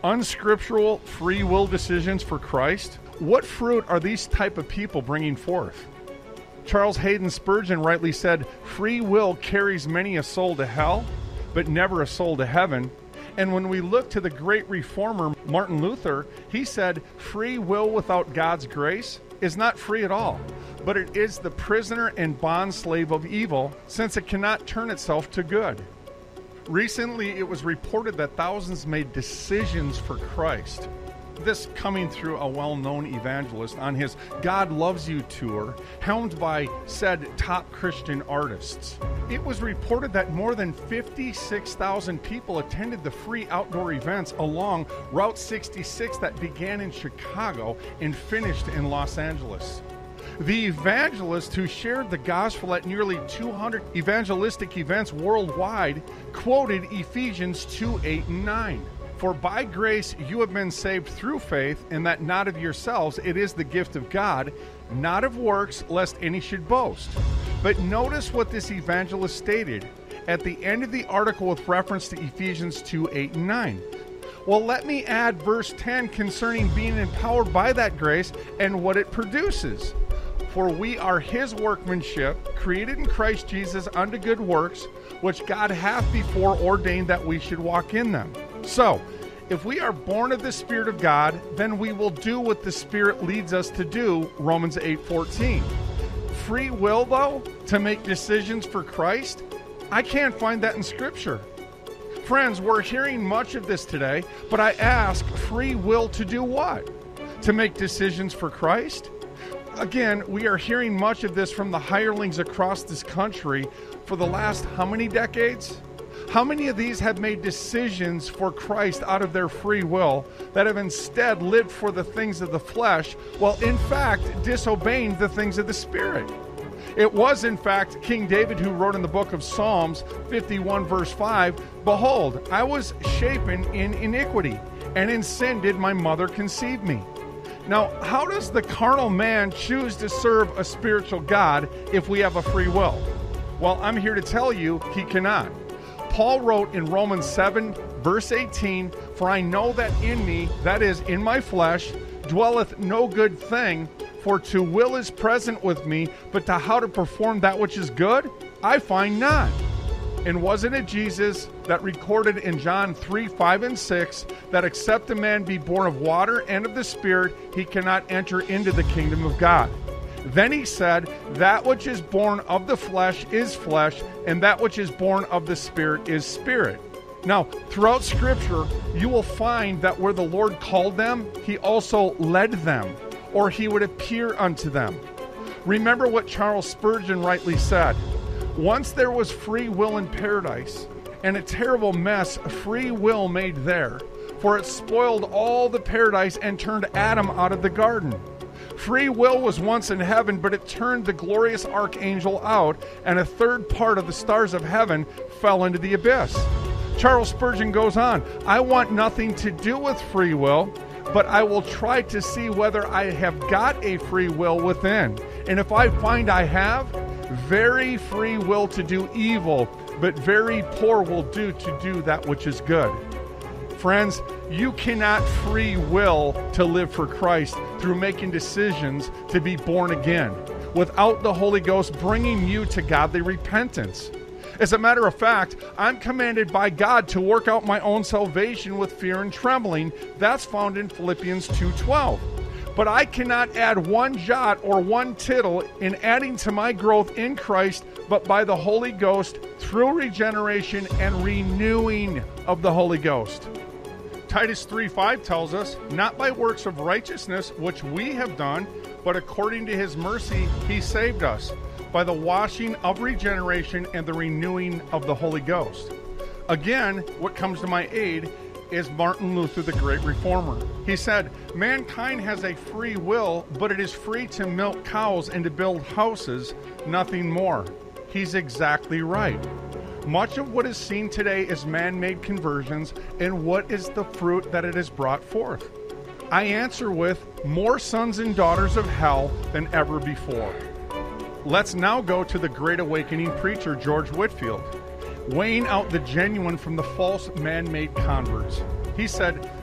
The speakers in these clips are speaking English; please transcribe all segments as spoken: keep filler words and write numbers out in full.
Unscriptural free will decisions for Christ? What fruit are these type of people bringing forth? Charles Haddon Spurgeon rightly said, free will carries many a soul to hell, but never a soul to heaven. And when we look to the great reformer Martin Luther, he said, free will without God's grace is not free at all, but it is the prisoner and bond slave of evil, since it cannot turn itself to good. Recently, it was reported that thousands made decisions for Christ. This coming through a well-known evangelist on his God Loves You tour, helmed by said top Christian artists. It was reported that more than fifty-six thousand people attended the free outdoor events along Route sixty-six that began in Chicago and finished in Los Angeles. The evangelist who shared the gospel at nearly two hundred evangelistic events worldwide quoted Ephesians two, eight, and nine. For by grace you have been saved through faith, and that not of yourselves, it is the gift of God, not of works, lest any should boast. But notice what this evangelist stated at the end of the article with reference to Ephesians two, eight, and nine. Well, let me add verse ten concerning being empowered by that grace and what it produces. For we are his workmanship, created in Christ Jesus unto good works, which God hath before ordained that we should walk in them. So, if we are born of the Spirit of God, then we will do what the Spirit leads us to do, Romans eight fourteen. Free will, though, to make decisions for Christ? I can't find that in Scripture. Friends, we're hearing much of this today, but I ask, free will to do what? To make decisions for Christ? Again, we are hearing much of this from the hirelings across this country for the last how many decades? How many of these have made decisions for Christ out of their free will that have instead lived for the things of the flesh, while in fact disobeying the things of the Spirit? It was in fact King David who wrote in the book of Psalms fifty-one verse five, Behold, I was shapen in iniquity, and in sin did my mother conceive me. Now, how does the carnal man choose to serve a spiritual God if we have a free will? Well, I'm here to tell you he cannot. Paul wrote in Romans seven, verse eighteen, For I know that in me, that is, in my flesh, dwelleth no good thing, for to will is present with me, but to how to perform that which is good, I find not. And wasn't it Jesus that recorded in John three, five, and six, that except a man be born of water and of the Spirit, he cannot enter into the kingdom of God? Then he said, that which is born of the flesh is flesh, and that which is born of the Spirit is spirit. Now, throughout Scripture, you will find that where the Lord called them, he also led them, or he would appear unto them. Remember what Charles Spurgeon rightly said. Once there was free will in paradise, and a terrible mess free will made there, for it spoiled all the paradise and turned Adam out of the garden. Free will was once in heaven, but it turned the glorious archangel out, and a third part of the stars of heaven fell into the abyss. Charles Spurgeon goes on, I want nothing to do with free will, but I will try to see whether I have got a free will within. And if I find I have, very free will to do evil, but very poor will do to do that which is good. Friends, you cannot free will to live for Christ through making decisions to be born again, without the Holy Ghost bringing you to godly repentance. As a matter of fact, I'm commanded by God to work out my own salvation with fear and trembling. That's found in Philippians two twelve. But I cannot add one jot or one tittle in adding to my growth in Christ, but by the Holy Ghost through regeneration and renewing of the Holy Ghost. Titus three five tells us, not by works of righteousness which we have done, but according to his mercy he saved us, by the washing of regeneration and the renewing of the Holy Ghost. Again, what comes to my aid is Martin Luther, the great reformer. He said, mankind has a free will, but it is free to milk cows and to build houses, nothing more. He's exactly right. Much of what is seen today is man-made conversions, and what is the fruit that it has brought forth? I answer with more sons and daughters of hell than ever before. Let's now go to the Great Awakening preacher, George Whitefield, weighing out the genuine from the false man-made converts. He said,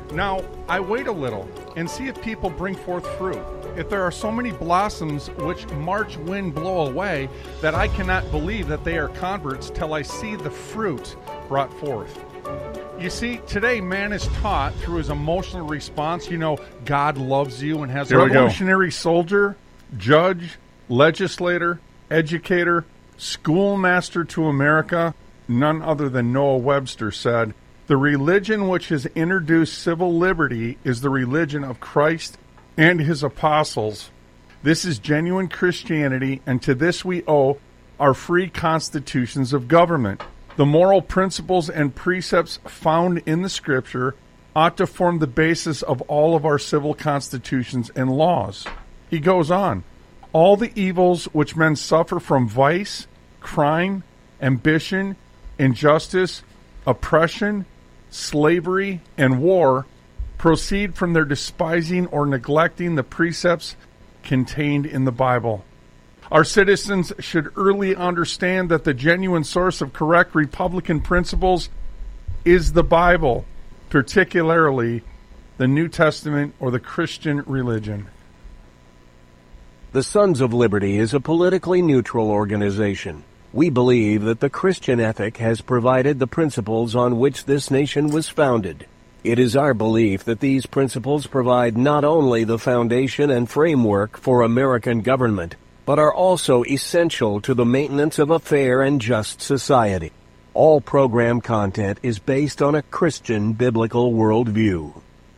Now, I wait a little and see if people bring forth fruit. If there are so many blossoms which March wind blow away, that I cannot believe that they are converts till I see the fruit brought forth. You see, today man is taught through his emotional response, you know, God loves you and has a revolutionary soldier, judge, legislator, educator, schoolmaster to America, none other than Noah Webster said, "The religion which has introduced civil liberty is the religion of Christ and his apostles. This is genuine Christianity, and to this we owe our free constitutions of government. The moral principles and precepts found in the Scripture ought to form the basis of all of our civil constitutions and laws." He goes on, "All the evils which men suffer from vice, crime, ambition, injustice, oppression, slavery, and war proceed from their despising or neglecting the precepts contained in the Bible. Our citizens should early understand that the genuine source of correct Republican principles is the Bible, particularly the New Testament or the Christian religion." The Sons of Liberty is a politically neutral organization. We believe that the Christian ethic has provided the principles on which this nation was founded. It is our belief that these principles provide not only the foundation and framework for American government, but are also essential to the maintenance of a fair and just society. All program content is based on a Christian biblical worldview.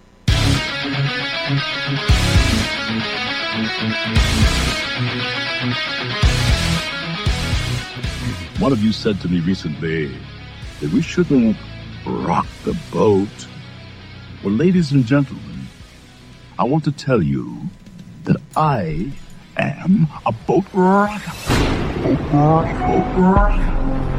One of you said to me recently that we shouldn't rock the boat. Well, ladies and gentlemen, I want to tell you that I am a boat rocker. Boat rocker. Boat rocker.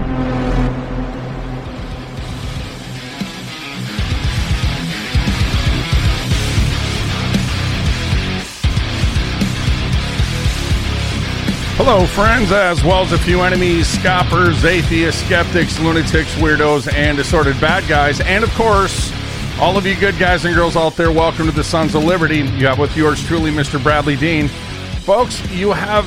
Hello, friends, as well as a few enemies, scoffers, atheists, skeptics, lunatics, weirdos, and assorted bad guys. And, of course, all of you good guys and girls out there, welcome to the Sons of Liberty. You have with yours truly, Mister Bradley Dean. Folks, you have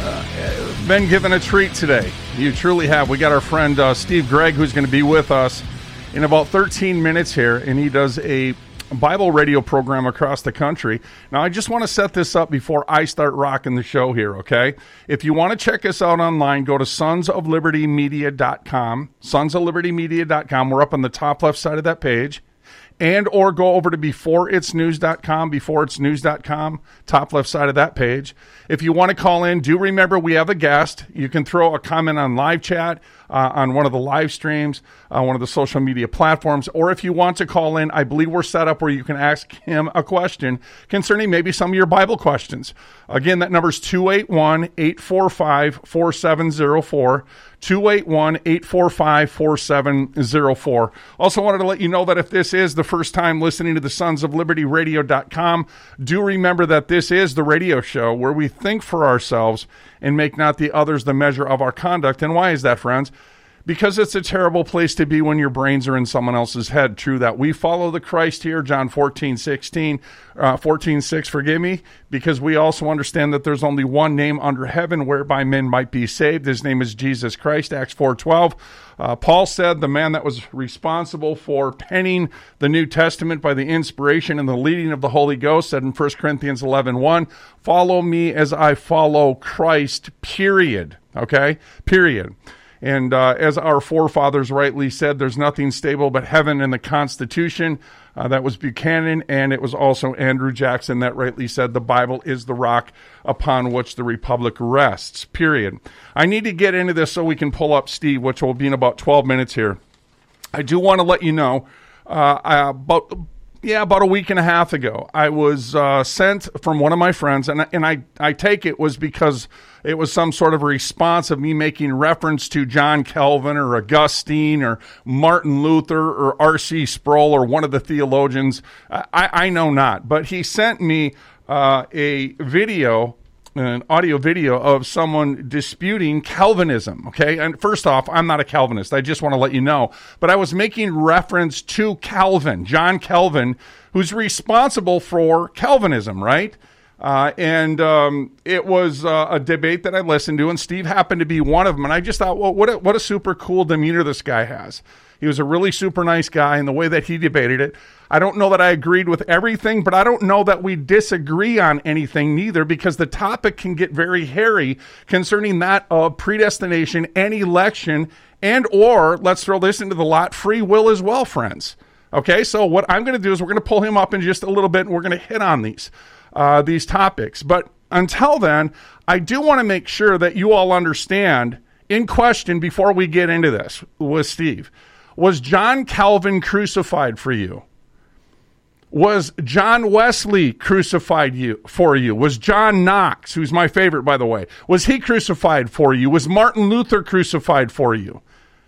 uh, been given a treat today. You truly have. We got our friend uh, Steve Gregg, who's going to be with us in about thirteen minutes here, and he does a Bible radio program across the country. Now, I just want to set this up before I start rocking the show here, okay? If you want to check us out online, go to sons of liberty media dot com, sons of liberty media dot com. We're up on the top left side of that page. And or go over to before its news dot com, before its news dot com, top left side of that page. If you want to call in, do remember we have a guest. You can throw a comment on live chat, uh, on one of the live streams, uh, one of the social media platforms. Or if you want to call in, I believe we're set up where you can ask him a question concerning maybe some of your Bible questions. Again, that number is two eight one, eight four five, four seven zero four. two eight one, eight four five, four seven zero four. Also wanted to let you know that if this is the first time listening to the sons of liberty radio dot com, do remember that this is the radio show where we think for ourselves and make not the others the measure of our conduct. And why is that, friends? Because it's a terrible place to be when your brains are in someone else's head. True that. We follow the Christ here, John fourteen sixteen, uh, fourteen six, forgive me, because we also understand that there's only one name under heaven whereby men might be saved. His name is Jesus Christ, Acts four twelve. Uh, Paul said, the man that was responsible for penning the New Testament by the inspiration and the leading of the Holy Ghost, said in First Corinthians eleven one, follow me as I follow Christ, period. Okay? Period. And uh, as our forefathers rightly said, there's nothing stable but heaven and the Constitution. Uh, that was Buchanan, and it was also Andrew Jackson that rightly said the Bible is the rock upon which the Republic rests, period. I need to get into this so we can pull up Steve, which will be in about twelve minutes here. I do want to let you know, uh, about... Yeah, about a week and a half ago, I was uh, sent from one of my friends, and, and I, I take it was because it was some sort of a response of me making reference to John Calvin or Augustine or Martin Luther or R C Sproul or one of the theologians. I, I know not, but he sent me uh, a video an audio video of someone disputing Calvinism, okay? And first off, I'm not a Calvinist. I just want to let you know. But I was making reference to Calvin, John Calvin, who's responsible for Calvinism, right? Uh, and um, it was uh, a debate that I listened to, and Steve happened to be one of them. And I just thought, well, what a, what a super cool demeanor this guy has. He was a really super nice guy, and the way that he debated it, I don't know that I agreed with everything, but I don't know that we disagree on anything neither, because the topic can get very hairy concerning that of predestination and election, and or, let's throw this into the lot, free will as well, friends. Okay, so what I'm going to do is we're going to pull him up in just a little bit, and we're going to hit on these, uh, these topics. But until then, I do want to make sure that you all understand, in question before we get into this with Steve, was John Calvin crucified for you? Was John Wesley crucified you for you? Was John Knox, who's my favorite, by the way, was he crucified for you? Was Martin Luther crucified for you?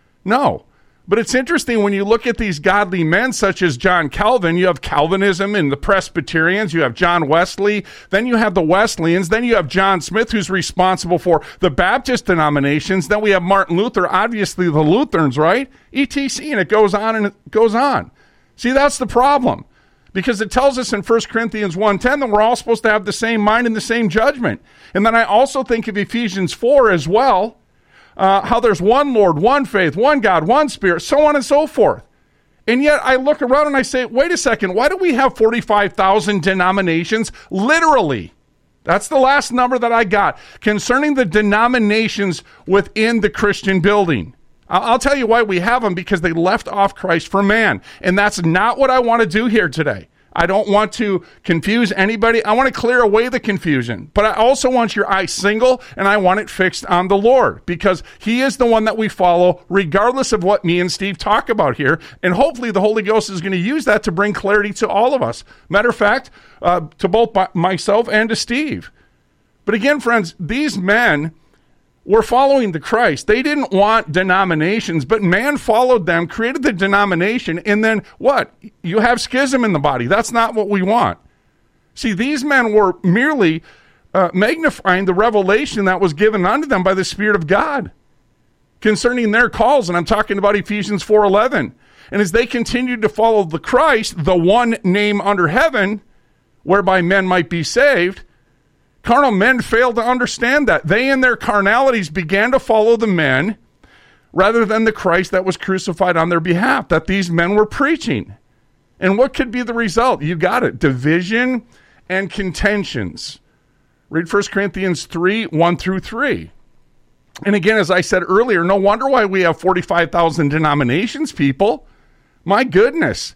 No. But it's interesting when you look at these godly men such as John Calvin, you have Calvinism and the Presbyterians, you have John Wesley, then you have the Wesleyans, then you have John Smith, who's responsible for the Baptist denominations, then we have Martin Luther, obviously the Lutherans, right? E T C, and it goes on and it goes on. See, that's the problem. Because it tells us in First Corinthians one ten that we're all supposed to have the same mind and the same judgment. And then I also think of Ephesians four as well, uh, how there's one Lord, one faith, one God, one Spirit, so on and so forth. And yet I look around and I say, wait a second, why do we have forty-five thousand denominations? Literally. That's the last number that I got concerning the denominations within the Christian building. I'll tell you why we have them, because they left off Christ for man. And that's not what I want to do here today. I don't want to confuse anybody. I want to clear away the confusion. But I also want your eye single, and I want it fixed on the Lord, because he is the one that we follow, regardless of what me and Steve talk about here. And hopefully the Holy Ghost is going to use that to bring clarity to all of us. Matter of fact, uh, to both myself and to Steve. But again, friends, these men were following the Christ. They didn't want denominations, but man followed them, created the denomination, and then what? You have schism in the body. That's not what we want. See, these men were merely uh, magnifying the revelation that was given unto them by the Spirit of God concerning their calls, and I'm talking about Ephesians four eleven. And as they continued to follow the Christ, the one name under heaven, whereby men might be saved, carnal men failed to understand that. They in their carnalities began to follow the men rather than the Christ that was crucified on their behalf, that these men were preaching. And what could be the result? You got it. Division and contentions. Read First Corinthians three, one through three. And again, as I said earlier, no wonder why we have forty-five thousand denominations, people. My goodness.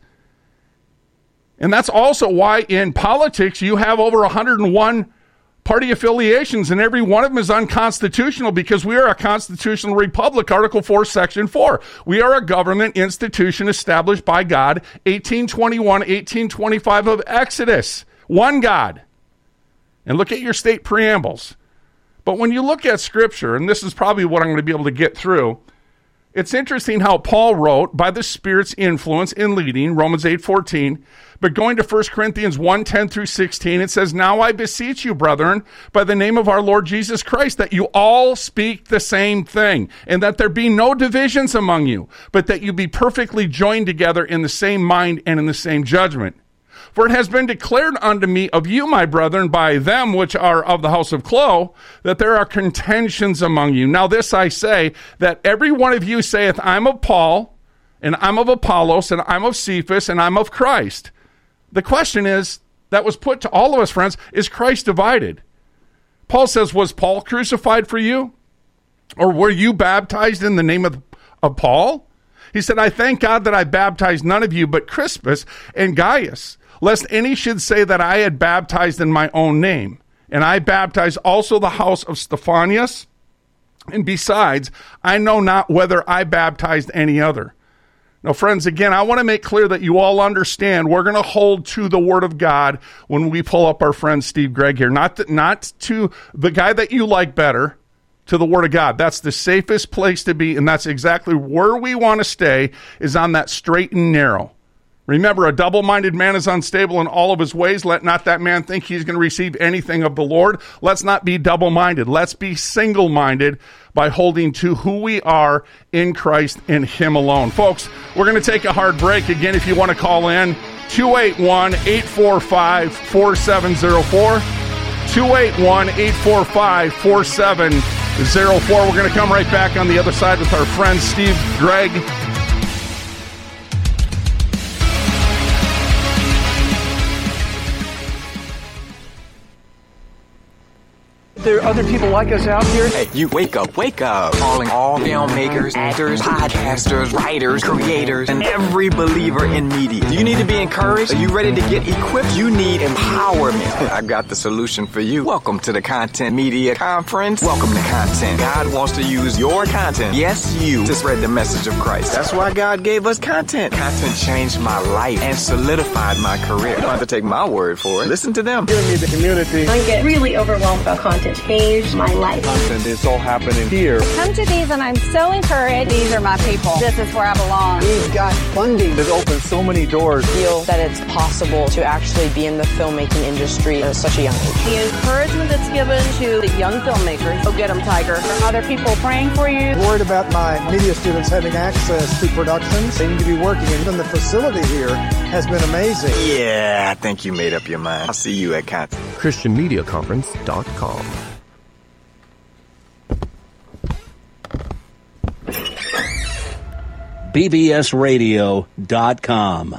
And that's also why in politics you have over one hundred one party affiliations, and every one of them is unconstitutional, because we are a constitutional republic, Article four, Section four. We are a government institution established by God, eighteen twenty-one, eighteen twenty-five of Exodus. One God. And look at your state preambles. But when you look at Scripture, and this is probably what I'm going to be able to get through, it's interesting how Paul wrote, by the Spirit's influence in leading, Romans eight fourteen, but going to First Corinthians one ten through sixteen, it says, "Now I beseech you, brethren, by the name of our Lord Jesus Christ, that you all speak the same thing, and that there be no divisions among you, but that you be perfectly joined together in the same mind and in the same judgment. For it has been declared unto me of you, my brethren, by them which are of the house of Chloe, that there are contentions among you. Now this I say, that every one of you saith, I'm of Paul, and I'm of Apollos, and I'm of Cephas, and I'm of Christ." The question is, that was put to all of us, friends, is Christ divided? Paul says, was Paul crucified for you? Or were you baptized in the name of, of Paul? He said, "I thank God that I baptized none of you but Crispus and Gaius, lest any should say that I had baptized in my own name. And I baptized also the house of Stephanas. And besides, I know not whether I baptized any other." Now, friends, again, I want to make clear that you all understand we're going to hold to the Word of God when we pull up our friend Steve Gregg here. Not, to, not to the guy that you like better, to the Word of God. That's the safest place to be, and that's exactly where we want to stay, is on that straight and narrow. Remember, a double-minded man is unstable in all of his ways. Let not that man think he's going to receive anything of the Lord. Let's not be double-minded. Let's be single-minded by holding to who we are in Christ and him alone. Folks, we're going to take a hard break. Again, if you want to call in, two eight one, eight four five, four seven zero four. two eight one, eight four five, four seven zero four. We're going to come right back on the other side with our friend Steve Gregg. There are other people like us out here. Hey, you wake up, wake up. Calling all filmmakers, actors, podcasters, writers, creators, and every believer in media. Do you need to be encouraged? Are you ready to get equipped? You need empowerment. I got the solution for you. Welcome to the Content Media Conference. Welcome to Content. God wants to use your content, yes, you, to spread the message of Christ. That's why God gave us content. Content changed my life and solidified my career. You don't have to take my word for it. Listen to them. Give me the community. I get really overwhelmed about content. Changed my life. Content is all happening here. Come to these and I'm so encouraged. These are my people. This is where I belong. We've got funding that opens so many doors. Feel that it's possible to actually be in the filmmaking industry at such a young age. The encouragement that's given to the young filmmakers. Go get them, Tiger. There are other people praying for you. I'm worried about my media students having access to productions. They need to be working, and even the facility here has been amazing. Yeah, I think you made up your mind. I'll see you at Content. Christian Media Conference dot com. B B S radio dot com.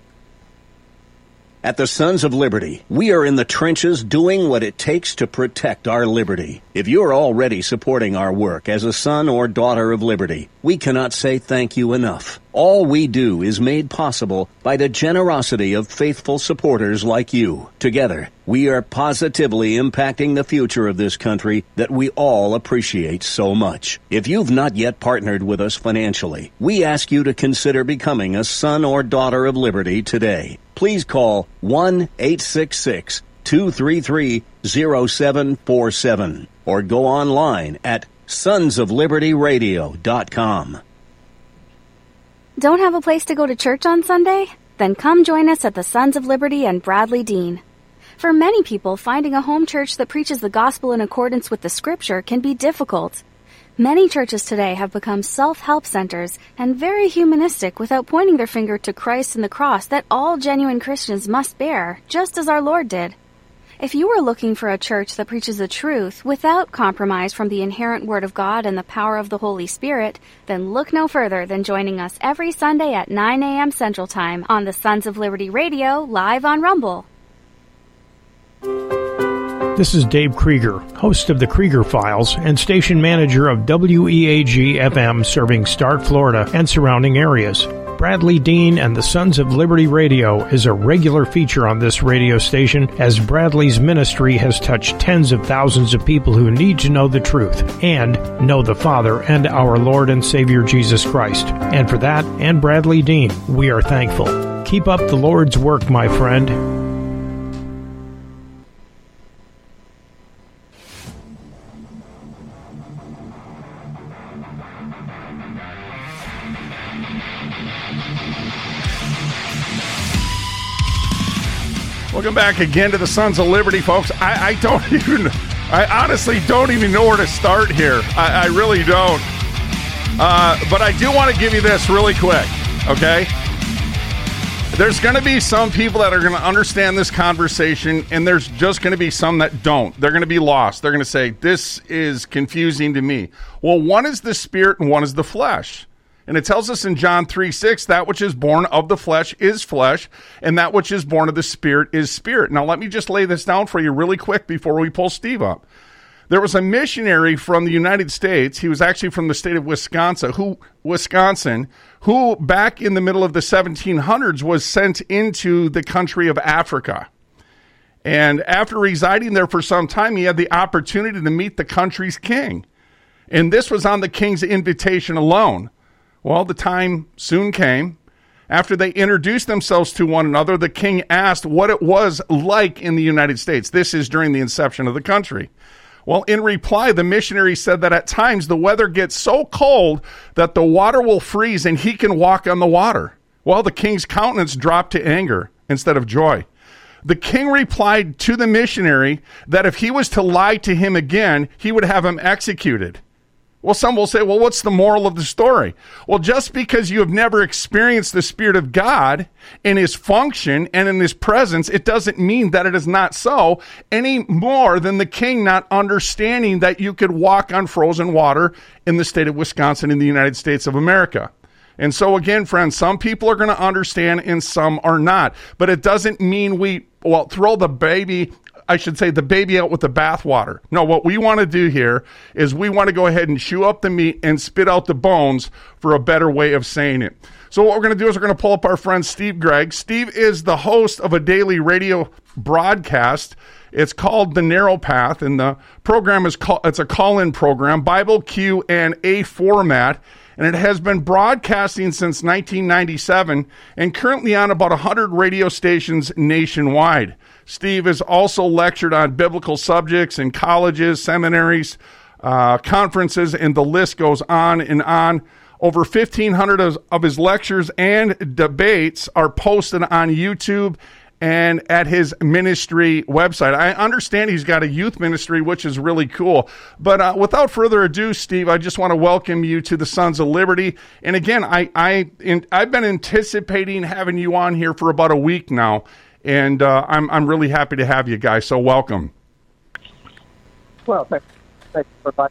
At the Sons of Liberty, we are in the trenches doing what it takes to protect our liberty. If you're already supporting our work as a son or daughter of liberty, we cannot say thank you enough. All we do is made possible by the generosity of faithful supporters like you. Together, we are positively impacting the future of this country that we all appreciate so much. If you've not yet partnered with us financially, we ask you to consider becoming a son or daughter of liberty today. Please call one eight six six, two three three, zero seven four seven or go online at sons of liberty radio dot com. Don't have a place to go to church on Sunday? Then come join us at the Sons of Liberty and Bradley Dean. For many people, finding a home church that preaches the gospel in accordance with the scripture can be difficult. Many churches today have become self-help centers and very humanistic without pointing their finger to Christ and the cross that all genuine Christians must bear, just as our Lord did. If you are looking for a church that preaches the truth without compromise from the inherent Word of God and the power of the Holy Spirit, then look no further than joining us every Sunday at nine a.m. Central Time on the Sons of Liberty Radio, live on Rumble. This is Dave Krieger, host of the Krieger Files and station manager of W E A G F M serving Stark, Florida and surrounding areas. Bradley Dean and the Sons of Liberty Radio is a regular feature on this radio station as Bradley's ministry has touched tens of thousands of people who need to know the truth and know the Father and our Lord and Savior Jesus Christ. And for that and Bradley Dean, we are thankful. Keep up the Lord's work, my friend. Welcome back again to the Sons of Liberty, folks. I, I don't even, I honestly don't even know where to start here. I, I really don't. Uh, but I do want to give you this really quick, okay? There's going to be some people that are going to understand this conversation, and there's just going to be some that don't. They're going to be lost. They're going to say, this is confusing to me. Well, one is the spirit and one is the flesh. And it tells us in John three six, that which is born of the flesh is flesh, and that which is born of the spirit is spirit. Now, let me just lay this down for you really quick before we pull Steve up. There was a missionary from the United States. He was actually from the state of Wisconsin, who, Wisconsin, who back in the middle of the seventeen hundreds was sent into the country of Africa. And after residing there for some time, he had the opportunity to meet the country's king. And this was on the king's invitation alone. Well, the time soon came. After they introduced themselves to one another, the king asked what it was like in the United States. This is during the inception of the country. Well, in reply, the missionary said that at times the weather gets so cold that the water will freeze and he can walk on the water. Well, the king's countenance dropped to anger instead of joy. The king replied to the missionary that if he was to lie to him again, he would have him executed. Well, some will say, well, what's the moral of the story? Well, just because you have never experienced the Spirit of God in his function and in his presence, it doesn't mean that it is not so, any more than the king not understanding that you could walk on frozen water in the state of Wisconsin in the United States of America. And so again, friends, some people are going to understand and some are not. But it doesn't mean we, well, throw the baby I should say the baby out with the bathwater. No, what we want to do here is we want to go ahead and chew up the meat and spit out the bones, for a better way of saying it. So what we're going to do is we're going to pull up our friend Steve Gregg. Steve is the host of a daily radio broadcast. It's called The Narrow Path, and the program is called, it's a call-in program, Bible, Q, and A format. And it has been broadcasting since nineteen ninety-seven and currently on about one hundred radio stations nationwide. Steve has also lectured on biblical subjects in colleges, seminaries, uh, conferences, and the list goes on and on. Over fifteen hundred of, of his lectures and debates are posted on YouTube and at his ministry website. I understand he's got a youth ministry, which is really cool. But uh, without further ado, Steve, I just want to welcome you to the Sons of Liberty. And again, I, I, in, I've been anticipating having you on here for about a week now, and uh, I'm, I'm really happy to have you guys, so welcome. Well, thanks, thanks for that.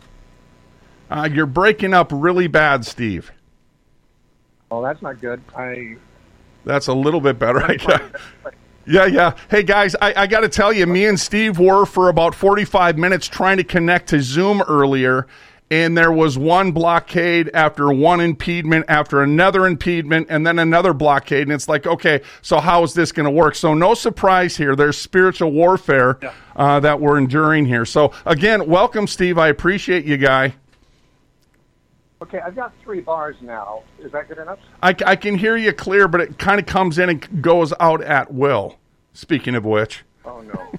Uh, you're breaking up really bad, Steve. Oh, that's not good. I... That's a little bit better, I guess. Yeah, yeah. Hey, guys, I, I got to tell you, me and Steve were for about forty-five minutes trying to connect to Zoom earlier, and there was one blockade after one impediment after another impediment and then another blockade, and it's like, okay, so how is this going to work? So no surprise here. There's spiritual warfare uh, that we're enduring here. So, again, welcome, Steve. I appreciate you, guy. Okay, I've got three bars now. Is that good enough? I, I can hear you clear, but it kind of comes in and goes out at will. Speaking of which. Oh, no.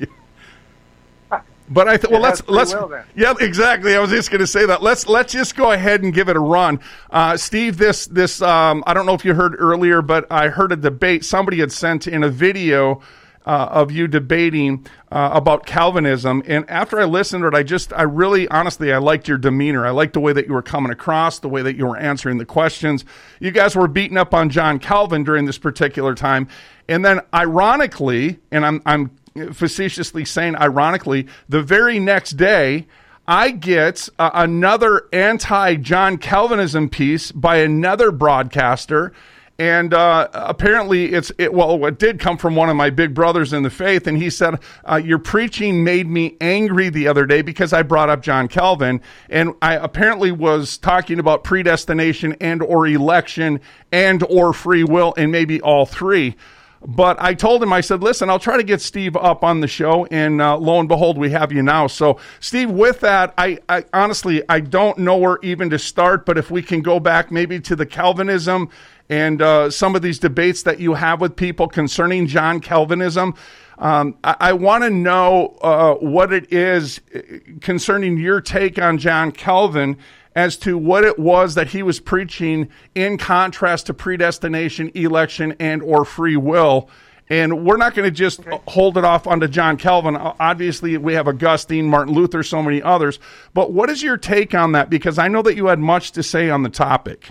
yeah. But I thought, well, let's let's will, then. yeah, exactly. I was just going to say that. Let's let's just go ahead and give it a run, uh, Steve. This this um, I don't know if you heard earlier, but I heard a debate. Somebody had sent in a video Uh, of you debating uh, about Calvinism. And after I listened to it, I just, I really, honestly, I liked your demeanor. I liked the way that you were coming across, the way that you were answering the questions. You guys were beating up on John Calvin during this particular time. And then ironically, and I'm, I'm facetiously saying ironically, the very next day, I get uh, another anti-John Calvinism piece by another broadcaster. And uh, apparently, it's it, well, it did come from one of my big brothers in the faith, and he said, uh, "Your preaching made me angry the other day because I brought up John Calvin, and I apparently was talking about predestination and or election and or free will, and maybe all three." But I told him, I said, "Listen, I'll try to get Steve up on the show," and uh, lo and behold, we have you now. So, Steve, with that, I, I honestly I don't know where even to start, but if we can go back maybe to the Calvinism and uh, some of these debates that you have with people concerning John Calvinism. Um, I, I want to know uh, what it is concerning your take on John Calvin as to what it was that he was preaching in contrast to predestination, election, and or free will. And we're not going to just okay. hold it off onto John Calvin. Obviously, we have Augustine, Martin Luther, so many others. But what is your take on that? Because I know that you had much to say on the topic.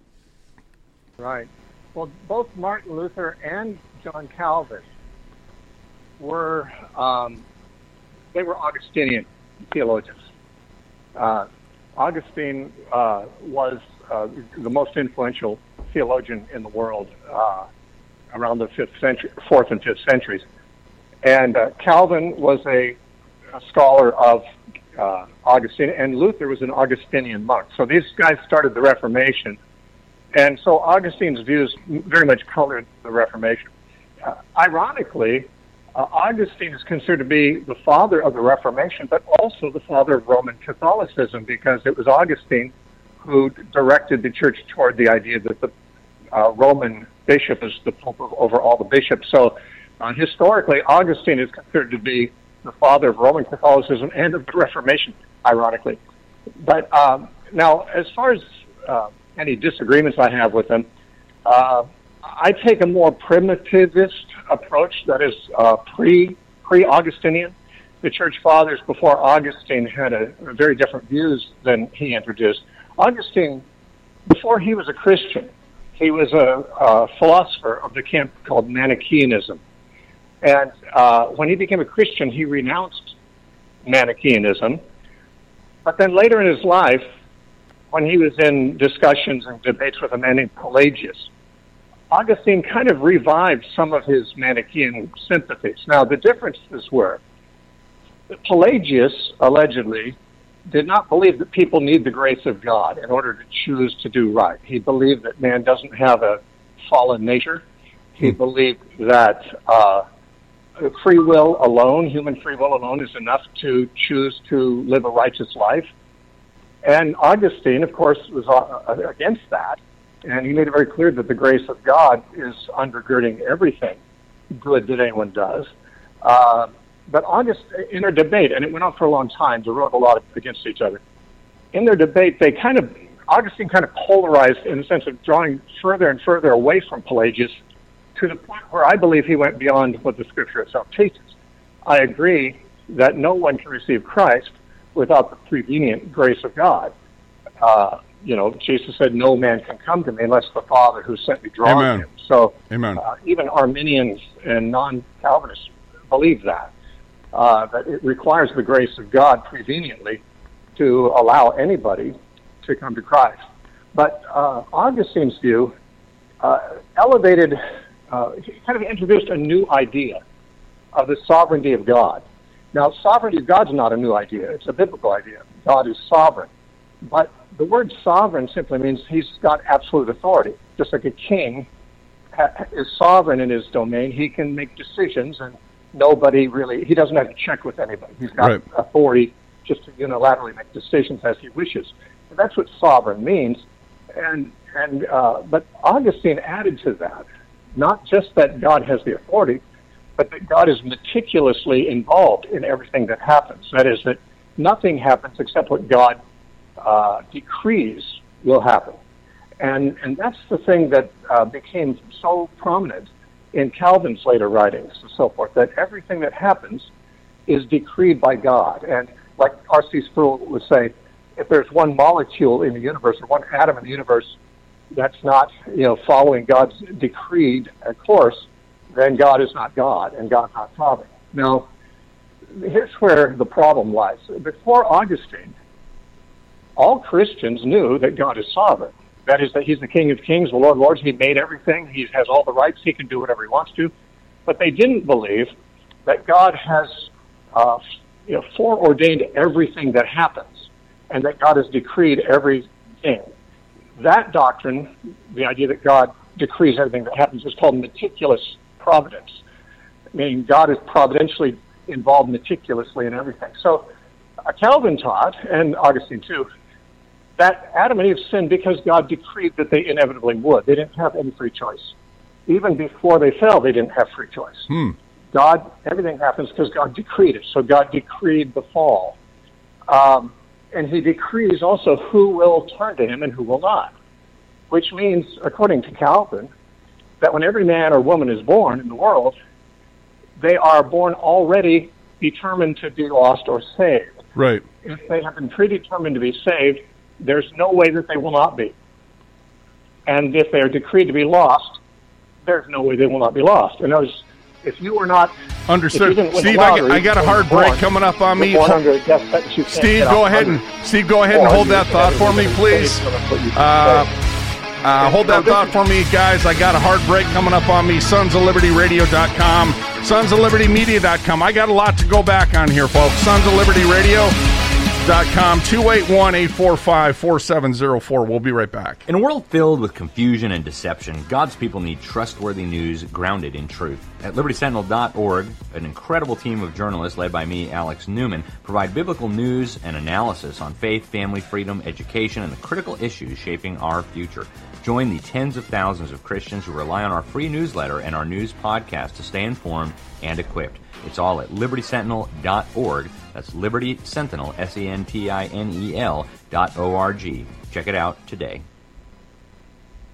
Right. Well, both Martin Luther and John Calvin were um, they were Augustinian theologians. Uh, Augustine uh, was uh, the most influential theologian in the world uh, around the fifth century, fourth and fifth centuries, and uh, Calvin was a, a scholar of uh, Augustine, and Luther was an Augustinian monk. So these guys started the Reformation. And so Augustine's views very much colored the Reformation. Uh, ironically, uh, Augustine is considered to be the father of the Reformation, but also the father of Roman Catholicism, because it was Augustine who directed the church toward the idea that the uh, Roman bishop is the pope over all the bishops. So uh, historically, Augustine is considered to be the father of Roman Catholicism and of the Reformation, ironically. But um, now, as far as uh, any disagreements I have with him, Uh, I take a more primitivist approach, that is uh, pre, pre-Augustinian. The church fathers before Augustine had a, a very different views than he introduced. Augustine, before he was a Christian, he was a, a philosopher of the camp called Manichaeanism. And uh, when he became a Christian, he renounced Manichaeanism. But then later in his life, when he was in discussions and debates with a man named Pelagius, Augustine kind of revived some of his Manichaean sympathies. Now, the differences were that Pelagius, allegedly, did not believe that people need the grace of God in order to choose to do right. He believed that man doesn't have a fallen nature. He believed that uh, free will alone, human free will alone, is enough to choose to live a righteous life. And Augustine, of course, was uh, against that, and he made it very clear that the grace of God is undergirding everything good that anyone does. Uh, but August, in their debate, and it went on for a long time, they wrote a lot against each other. In their debate, they kind of, Augustine kind of polarized in the sense of drawing further and further away from Pelagius to the point where I believe he went beyond what the Scripture itself teaches. I agree that no one can receive Christ without the prevenient grace of God. Uh, you know, Jesus said, no man can come to me unless the Father who sent me draws Amen. him. So Amen. Uh, even Arminians and non-Calvinists believe that, uh, that it requires the grace of God preveniently to allow anybody to come to Christ. But uh, Augustine's view uh, elevated, uh, he kind of introduced a new idea of the sovereignty of God. Now, sovereignty of God's not a new idea. It's a biblical idea. God is sovereign. But the word sovereign simply means he's got absolute authority. Just like a king ha- is sovereign in his domain, he can make decisions, and nobody really, he doesn't have to check with anybody. He's got Right. authority just to unilaterally make decisions as he wishes. And that's what sovereign means. And, and uh, but Augustine added to that, not just that God has the authority, but that God is meticulously involved in everything that happens. That is, that nothing happens except what God uh, decrees will happen. And and that's the thing that uh, became so prominent in Calvin's later writings and so forth, that everything that happens is decreed by God. And like R C Sproul would say, if there's one molecule in the universe or one atom in the universe that's not, you know, following God's decreed course, then God is not God, and God's not sovereign. Now, here's where the problem lies. Before Augustine, all Christians knew that God is sovereign. That is, that he's the King of Kings, the Lord of Lords. He made everything. He has all the rights. He can do whatever he wants to. But they didn't believe that God has uh, you know, foreordained everything that happens, and that God has decreed everything. That doctrine, the idea that God decrees everything that happens, is called meticulous providence, meaning God is providentially involved meticulously in everything. So uh, Calvin taught, and Augustine too, that Adam and Eve sinned because God decreed that they inevitably would. They didn't have any free choice. Even before they fell, they didn't have free choice. Hmm. God, everything happens because God decreed it. So God decreed the fall. Um, and he decrees also who will turn to him and who will not, which means, according to Calvin, that when every man or woman is born in the world, they are born already determined to be lost or saved. Right. If they have been predetermined to be saved, there's no way that they will not be. And if they are decreed to be lost, there's no way they will not be lost. In other words, if you were not... Understood. Steve, I, got, I got a hard break born, coming up on me. Steve, go ahead and Steve, go ahead and hold that thought for me, please. Uh, uh, hold that thought for me, guys. I got a hard break coming up on me. Sons of Liberty Radio dot com, Sons of Liberty Media dot com. I got a lot to go back on here, folks. Sons of Liberty Radio dot com, two eight one, eight four five, four seven zero four. We'll be right back. In a world filled with confusion and deception, God's people need trustworthy news grounded in truth. At Liberty Sentinel dot org, an incredible team of journalists led by me, Alex Newman, provide biblical news and analysis on faith, family, freedom, education, and the critical issues shaping our future. Join the tens of thousands of Christians who rely on our free newsletter and our news podcast to stay informed and equipped. It's all at Liberty Sentinel dot org. That's Liberty Sentinel, S E N T I N E L dot O R G. Check it out today.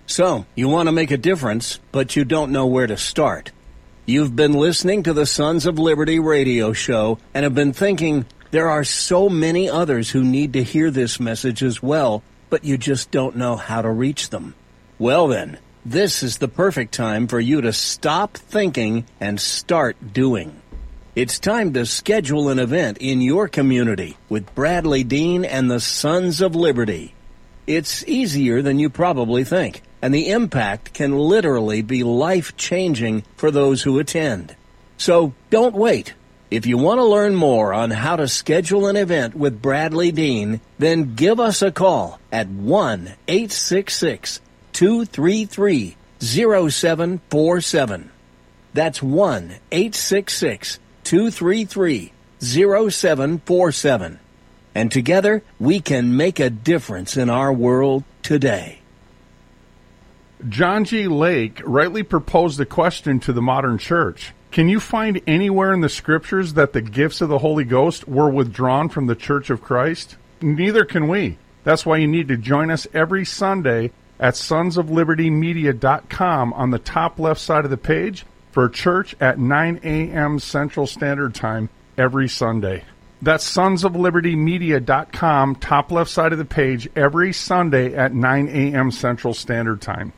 So, you want to make a difference, but you don't know where to start. You've been listening to the Sons of Liberty radio show and have been thinking, there are so many others who need to hear this message as well, but you just don't know how to reach them. Well then, this is the perfect time for you to stop thinking and start doing. It's time to schedule an event in your community with Bradley Dean and the Sons of Liberty. It's easier than you probably think, and the impact can literally be life-changing for those who attend. So don't wait. If you want to learn more on how to schedule an event with Bradley Dean, then give us a call at one eight six six, two three three, zero seven four seven. That's one eight six six, two three three, zero seven four seven. And together, we can make a difference in our world today. John G. Lake rightly proposed a question to the modern church. Can you find anywhere in the scriptures that the gifts of the Holy Ghost were withdrawn from the Church of Christ? Neither can we. That's why you need to join us every Sunday at sons of liberty media dot com on the top left side of the page for church at nine a.m. Central Standard Time every Sunday. That's sons of liberty media dot com, top left side of the page, every Sunday at nine a.m. Central Standard Time.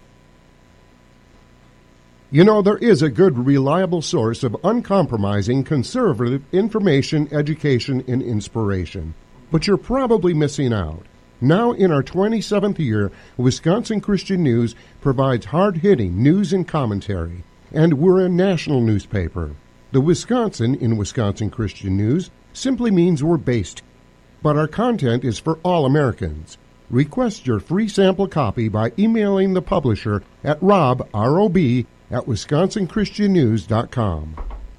You know, there is a good, reliable source of uncompromising, conservative information, education, and inspiration. But you're probably missing out. Now, in our twenty-seventh year, Wisconsin Christian News provides hard-hitting news and commentary. And we're a national newspaper. The Wisconsin in Wisconsin Christian News simply means we're based. But our content is for all Americans. Request your free sample copy by emailing the publisher at rob, R O B, at wisconsin christian news dot com.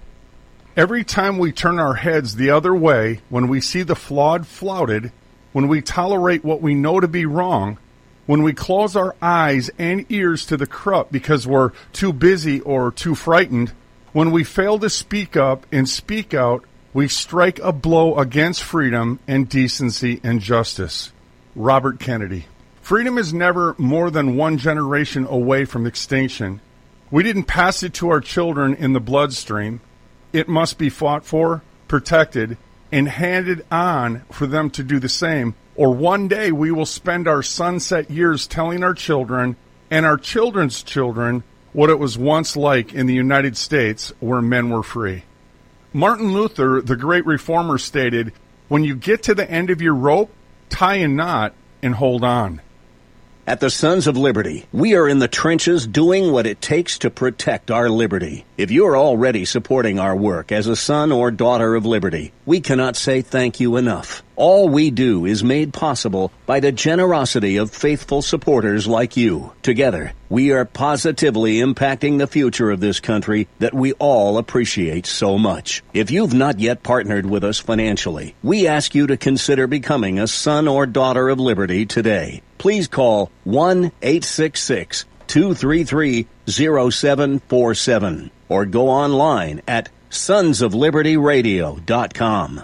Every time we turn our heads the other way, when we see the flawed flouted, when we tolerate what we know to be wrong, when we close our eyes and ears to the corrupt because we're too busy or too frightened, when we fail to speak up and speak out, we strike a blow against freedom and decency and justice. Robert Kennedy. Freedom is never more than one generation away from extinction. We didn't pass it to our children in the bloodstream. It must be fought for, protected, and handed on for them to do the same. Or one day we will spend our sunset years telling our children and our children's children what it was once like in the United States where men were free. Martin Luther, the great reformer, stated, "When you get to the end of your rope, tie a knot and hold on." At the Sons of Liberty, we are in the trenches doing what it takes to protect our liberty. If you're already supporting our work as a son or daughter of liberty, we cannot say thank you enough. All we do is made possible by the generosity of faithful supporters like you. Together, we are positively impacting the future of this country that we all appreciate so much. If you've not yet partnered with us financially, we ask you to consider becoming a son or daughter of liberty today. Please call one eight six six, two three three, zero seven four seven or go online at sons of liberty radio dot com.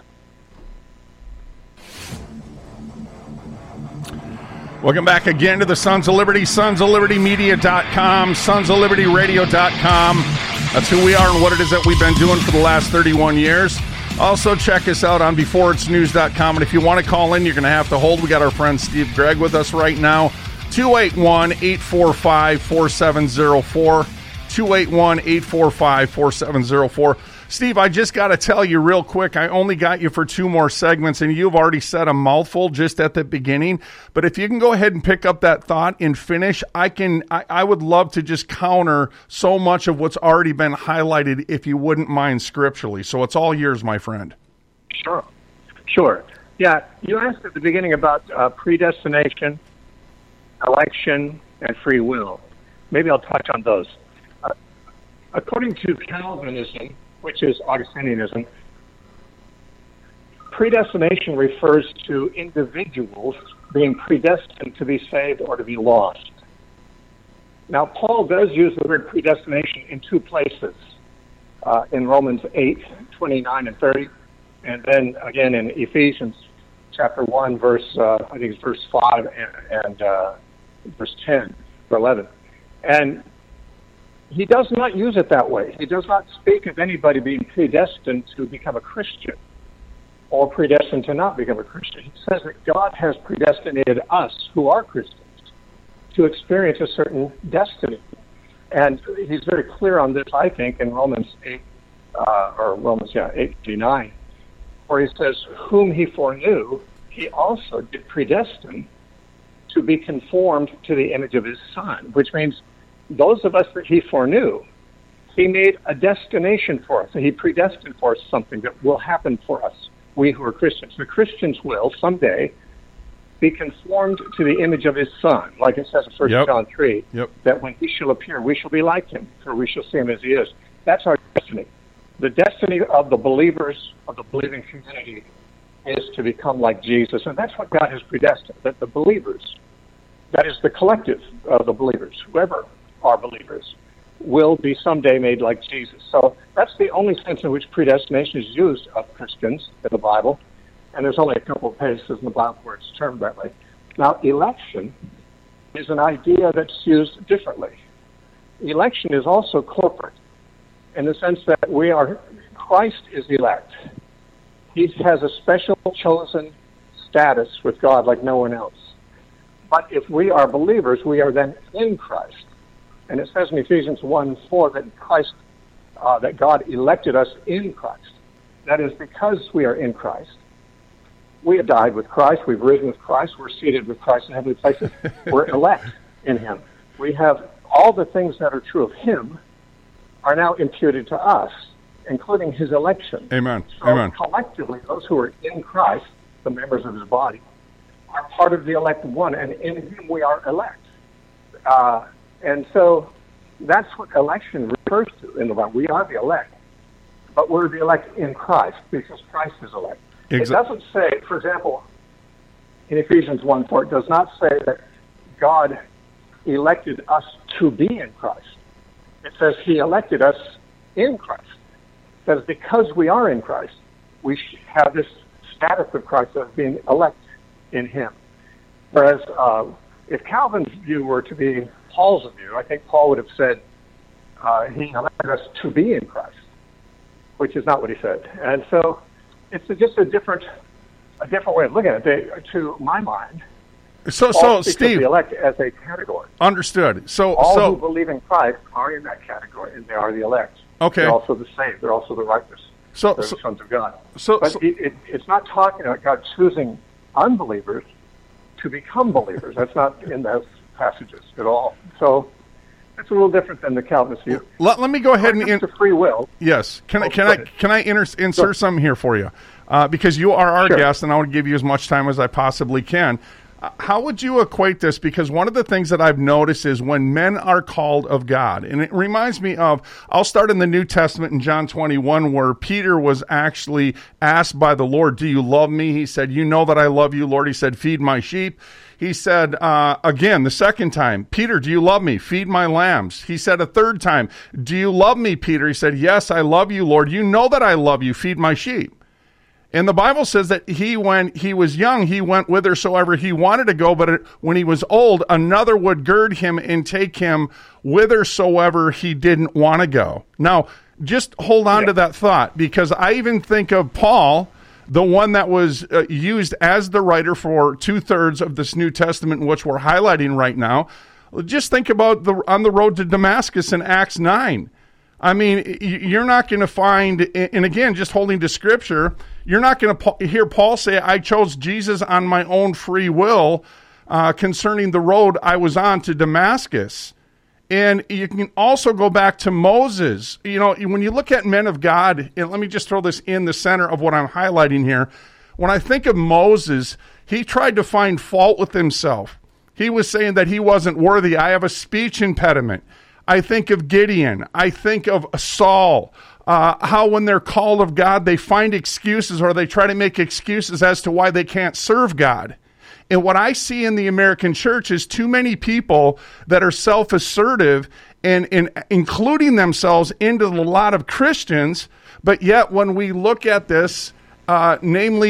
Welcome back again to the Sons of Liberty, sons of liberty media dot com, sons of liberty radio dot com. That's who we are and what it is that we've been doing for the last thirty-one years. Also, check us out on before it's news dot com. And if you want to call in, you're going to have to hold. We got our friend Steve Gregg with us right now. two eight one, eight four five, four seven zero four. two eight one, eight four five, four seven zero four. Steve, I just got to tell you real quick, I only got you for two more segments, and you've already said a mouthful just at the beginning. But if you can go ahead and pick up that thought and finish, I can. I, I would love to just counter so much of what's already been highlighted, if you wouldn't mind, scripturally. So it's all yours, my friend. Sure. Sure. Yeah, you asked at the beginning about uh, predestination, election, and free will. Maybe I'll touch on those. Uh, according to Calvinism, which is Augustinianism, predestination refers to individuals being predestined to be saved or to be lost. Now, Paul does use the word predestination in two places, uh, in Romans eight, twenty-nine and thirty, and then again in Ephesians chapter one, verse, uh, I think it's verse five and, and uh, verse ten or eleven. And he does not use it that way. He does not speak of anybody being predestined to become a Christian or predestined to not become a Christian. He says that God has predestinated us, who are Christians, to experience a certain destiny. And he's very clear on this, I think, in Romans eight, uh, or Romans, yeah, eight to nine, where he says, whom he foreknew, he also did predestine to be conformed to the image of his Son, which means those of us that he foreknew, he made a destination for us. He predestined for us something that will happen for us, we who are Christians. The Christians will someday be conformed to the image of his Son, like it says in First yep. John three, yep. that when he shall appear, we shall be like him, for we shall see him as he is. That's our destiny. The destiny of the believers, of the believing community, is to become like Jesus, and that's what God has predestined, that the believers, that is the collective of the believers, whoever are believers, will be someday made like Jesus. So that's the only sense in which predestination is used of Christians in the Bible. And there's only a couple of places in the Bible where it's termed that way. Now, election is an idea that's used differently. Election is also corporate in the sense that we are, Christ is elect. He has a special chosen status with God like no one else. But if we are believers, we are then in Christ. And it says in Ephesians one four that Christ, uh, that God elected us in Christ. That is, because we are in Christ, we have died with Christ, we've risen with Christ, we're seated with Christ in heavenly places, we're elect in him. We have all the things that are true of him are now imputed to us, including his election. Amen. So Amen. Collectively, those who are in Christ, the members of his body, are part of the elect one, and in him we are elect. Uh, and so that's what election refers to in the Bible. We are the elect, but we're the elect in Christ because Christ is elect. Exactly. It doesn't say, for example, in Ephesians one four, it does not say that God elected us to be in Christ. It says he elected us in Christ. It says because we are in Christ, we have this status of Christ as being elect in him. Whereas uh, if Calvin's view were to be Paul's view, I think Paul would have said uh, he elected us to be in Christ, which is not what he said. And so it's just a different, a different way of looking at it. They, to my mind, so Paul so Steve, of the elect as a category. Understood. So all so, who believe in Christ are in that category, and they are the elect. Okay. They're also the saved. They're also the righteous. So, They're so the sons of God. So, but so it, it, it's not talking about God choosing unbelievers to become believers. That's not in those passages at all. So it's a little different than the Calvinist view. Let, let me go ahead and in, to free will. Yes. Can I oh, can I can I inter, insert sure. something here for you? Uh, because you are our sure. guest, and I want to give you as much time as I possibly can. Uh, how would you equate this? Because one of the things that I've noticed is when men are called of God, and it reminds me of, I'll start in the New Testament in John twenty-one, where Peter was actually asked by the Lord, do you love me? He said, you know that I love you, Lord. He said, feed my sheep. He said, uh, again, the second time, Peter, do you love me? Feed my lambs. He said a third time, do you love me, Peter? He said, yes, I love you, Lord. You know that I love you. Feed my sheep. And the Bible says that he, when he was young, he went whithersoever he wanted to go, but when he was old, another would gird him and take him whithersoever he didn't want to go. Now, just hold on yeah. to that thought, because I even think of Paul, the one that was uh, used as the writer for two-thirds of this New Testament, which we're highlighting right now. Just think about the on the road to Damascus in Acts nine. I mean, you're not going to find, and again, just holding to Scripture, you're not going to hear Paul say, I chose Jesus on my own free will uh, concerning the road I was on to Damascus. And you can also go back to Moses. You know, when you look at men of God, and let me just throw this in the center of what I'm highlighting here. When I think of Moses, he tried to find fault with himself. He was saying that he wasn't worthy. I have a speech impediment. I think of Gideon. I think of Saul. Uh, how when they're called of God, they find excuses, or they try to make excuses as to why they can't serve God. And what I see in the American church is too many people that are self-assertive and, and including themselves into a lot of Christians. But yet when we look at this, uh, namely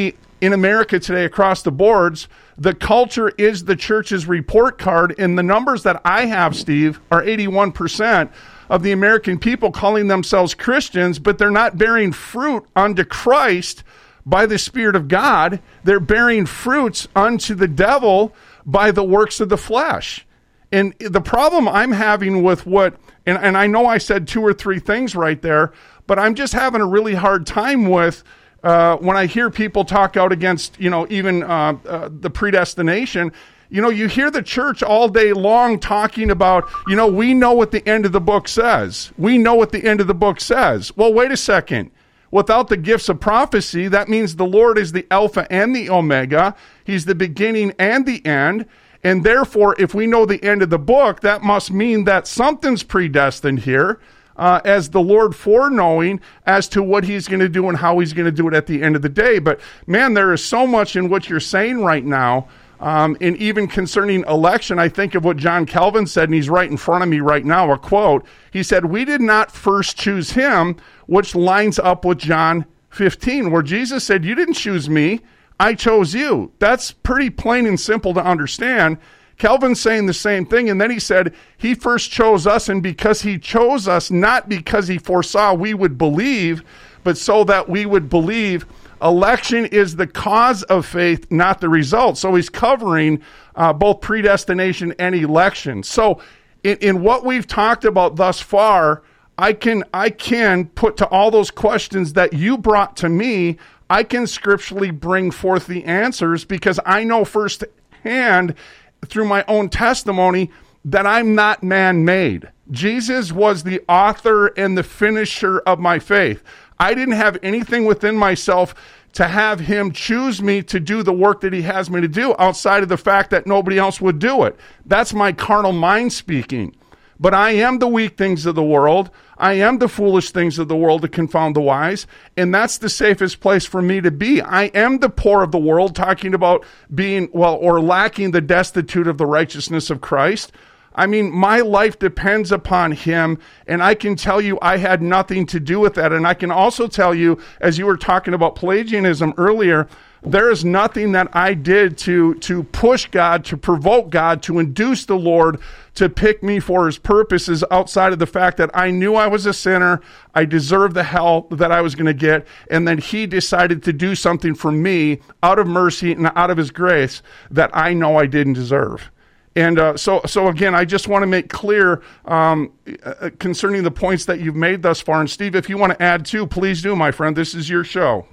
in America today across the boards, the culture is the church's report card. And the numbers that I have, Steve, are eighty-one percent of the American people calling themselves Christians, but they're not bearing fruit unto Christ by the Spirit of God. They're bearing fruits unto the devil by the works of the flesh. And the problem I'm having with what, and, and I know I said two or three things right there, but I'm just having a really hard time with uh, when I hear people talk out against, you know, even uh, uh, the predestination. You know, you hear the church all day long talking about, you know, we know what the end of the book says. We know what the end of the book says. Well, wait a second. Without the gifts of prophecy, that means the Lord is the Alpha and the Omega. He's the beginning and the end. And therefore, if we know the end of the book, that must mean that something's predestined here uh, as the Lord foreknowing as to what he's going to do and how he's going to do it at the end of the day. But man, there is so much in what you're saying right now. Um, and even concerning election, I think of what John Calvin said, and he's right in front of me right now, a quote. He said, "We did not first choose him," which lines up with John fifteen, where Jesus said, "You didn't choose me, I chose you." That's pretty plain and simple to understand. Calvin's saying the same thing, and then he said, he first chose us, and because he chose us, not because he foresaw we would believe, but so that we would believe. Election is the cause of faith, not the result. So he's covering uh, both predestination and election. So in, in what we've talked about thus far, I can I can put to all those questions that you brought to me, I can scripturally bring forth the answers because I know firsthand through my own testimony that I'm not man-made. Jesus was the author and the finisher of my faith. I didn't have anything within myself to have him choose me to do the work that he has me to do outside of the fact that nobody else would do it. That's my carnal mind speaking. But I am the weak things of the world. I am the foolish things of the world to confound the wise. And that's the safest place for me to be. I am the poor of the world, talking about being, well, or lacking the destitute of the righteousness of Christ. I mean, my life depends upon him, and I can tell you I had nothing to do with that. And I can also tell you, as you were talking about Pelagianism earlier, there is nothing that I did to, to push God, to provoke God, to induce the Lord to pick me for his purposes outside of the fact that I knew I was a sinner, I deserved the hell that I was going to get, and then he decided to do something for me out of mercy and out of his grace that I know I didn't deserve. And uh, so, so again, I just want to make clear um, uh, concerning the points that you've made thus far. And Steve, if you want to add too, please do, my friend. This is your show.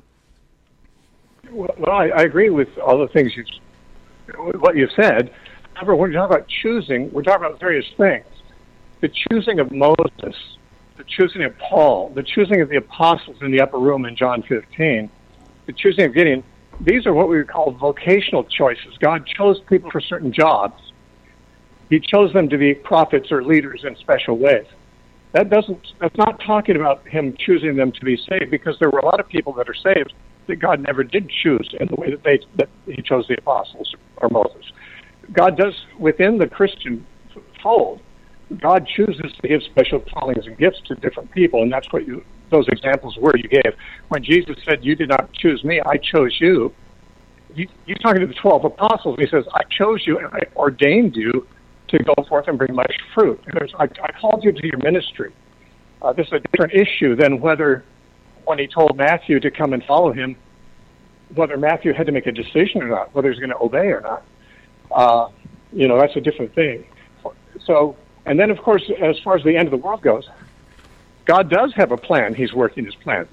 Well, well I, I agree with all the things you've, what you've said. However, when you talk about choosing, we're talking about various things. The choosing of Moses, the choosing of Paul, the choosing of the apostles in the upper room in John fifteen, the choosing of Gideon. These are what we would call vocational choices. God chose people for certain jobs. He chose them to be prophets or leaders in special ways. That doesn't, that's not talking about him choosing them to be saved, because there were a lot of people that are saved that God never did choose in the way that they, that he chose the apostles or Moses. God does, within the Christian fold, God chooses to give special callings and gifts to different people, and that's what you, those examples were you gave. When Jesus said, "You did not choose me, I chose you," he, he's talking to the twelve apostles. He says, "I chose you and I ordained you to go forth and bring much fruit. I, I called you to your ministry." Uh, this is a different issue than whether, when he told Matthew to come and follow him, whether Matthew had to make a decision or not, whether he's going to obey or not. Uh, you know, that's a different thing. So, and then, of course, as far as the end of the world goes, God does have a plan. He's working his plan.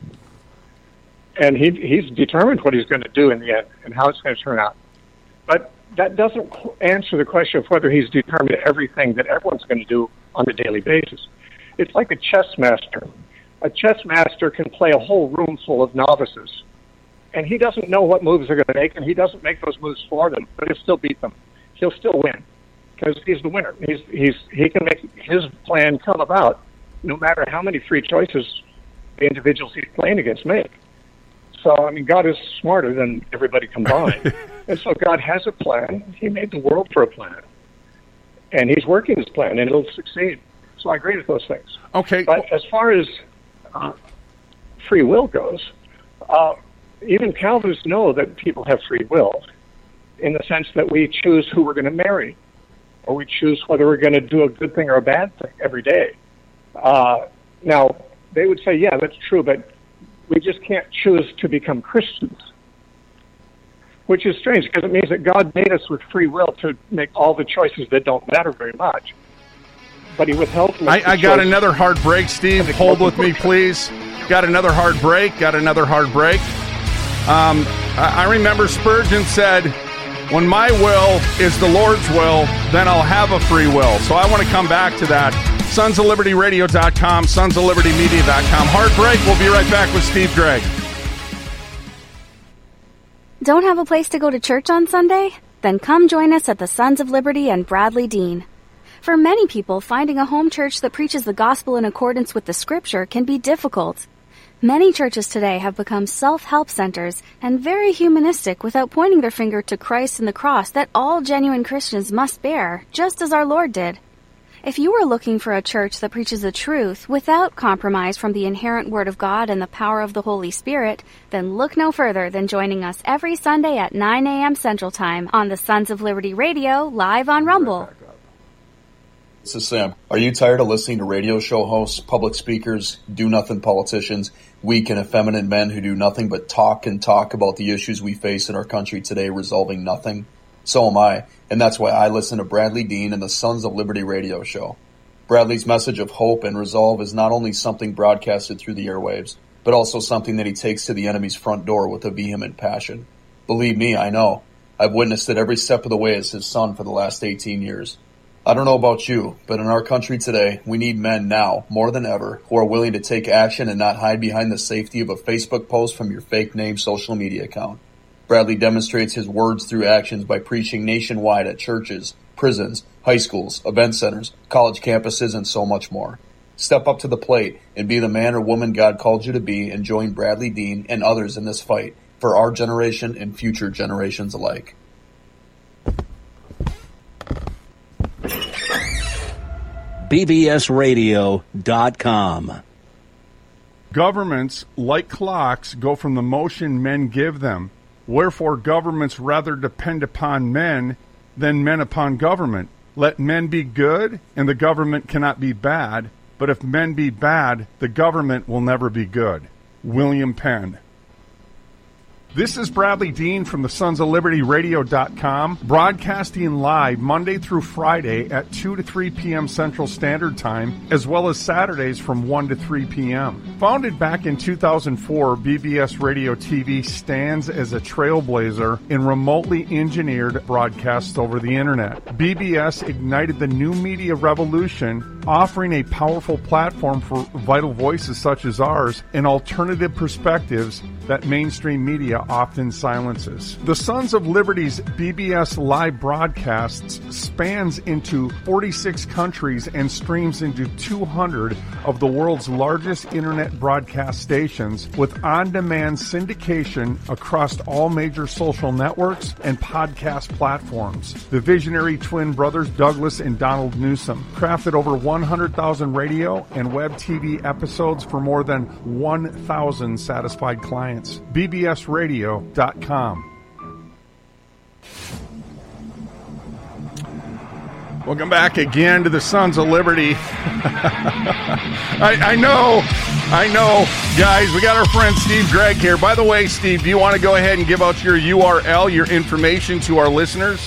And he, he's determined what he's going to do in the end and how it's going to turn out. But that doesn't answer the question of whether he's determined everything that everyone's going to do on a daily basis. It's like a chess master. A chess master can play a whole room full of novices, and he doesn't know what moves they're going to make, and he doesn't make those moves for them, but he'll still beat them. He'll still win because he's the winner. He's, he's, he can make his plan come about no matter how many free choices the individuals he's playing against make. So, I mean, God is smarter than everybody combined. And so God has a plan. He made the world for a plan. And he's working his plan, and it'll succeed. So I agree with those things. Okay. But as far as uh, free will goes, uh, even Calvinists know that people have free will, in the sense that we choose who we're going to marry, or we choose whether we're going to do a good thing or a bad thing every day. Uh, now, they would say, yeah, that's true, but we just can't choose to become Christians, which is strange because it means that God made us with free will to make all the choices that don't matter very much. But he withheld from us I, I got another hard break, Steve. Hold with me, please. Got another hard break. Got another hard break. Um, I, I remember Spurgeon said, when my will is the Lord's will, then I'll have a free will. So I want to come back to that. sons of liberty radio dot com, sons of liberty media dot com. Hard break. We'll be right back with Steve Gregg. Don't have a place to go to church on Sunday? Then come join us at the Sons of Liberty and Bradley Dean. For many people, finding a home church that preaches the gospel in accordance with the scripture can be difficult. Many churches today have become self-help centers and very humanistic without pointing their finger to Christ and the cross that all genuine Christians must bear, just as our Lord did. If you are looking for a church that preaches the truth without compromise from the inherent Word of God and the power of the Holy Spirit, then look no further than joining us every Sunday at nine a.m. Central Time on the Sons of Liberty Radio, live on Rumble. This is Sam. Are you tired of listening to radio show hosts, public speakers, do-nothing politicians, weak and effeminate men who do nothing but talk and talk about the issues we face in our country today, resolving nothing? So am I, and that's why I listen to Bradley Dean and the Sons of Liberty radio show. Bradley's message of hope and resolve is not only something broadcasted through the airwaves, but also something that he takes to the enemy's front door with a vehement passion. Believe me, I know. I've witnessed it every step of the way as his son for the last eighteen years. I don't know about you, but in our country today, we need men now, more than ever, who are willing to take action and not hide behind the safety of a Facebook post from your fake name social media account. Bradley demonstrates his words through actions by preaching nationwide at churches, prisons, high schools, event centers, college campuses, and so much more. Step up to the plate and be the man or woman God called you to be, and join Bradley Dean and others in this fight for our generation and future generations alike. B B S radio dot com. Governments, like clocks, go from the motion men give them. Wherefore governments rather depend upon men than men upon government. Let men be good, and the government cannot be bad. But if men be bad, the government will never be good. William Penn. This is Bradley Dean from the sons of liberty radio dot com, broadcasting live Monday through Friday at two to three p.m. Central Standard Time, as well as Saturdays from one to three p.m. Founded back in two thousand four, B B S Radio T V stands as a trailblazer in remotely engineered broadcasts over the Internet. B B S ignited the new media revolution, offering a powerful platform for vital voices such as ours and alternative perspectives that mainstream media often silences. The Sons of Liberty's B B S live broadcasts spans into forty-six countries and streams into two hundred of the world's largest internet broadcast stations, with on-demand syndication across all major social networks and podcast platforms. The visionary twin brothers Douglas and Donald Newsom crafted over one hundred thousand radio and web T V episodes for more than one thousand satisfied clients. B B S radio dot com. Welcome back again to the Sons of Liberty. I, I know, I know, guys, we got our friend Steve Gregg here. By the way, Steve, do you want to go ahead and give out your U R L, your information to our listeners?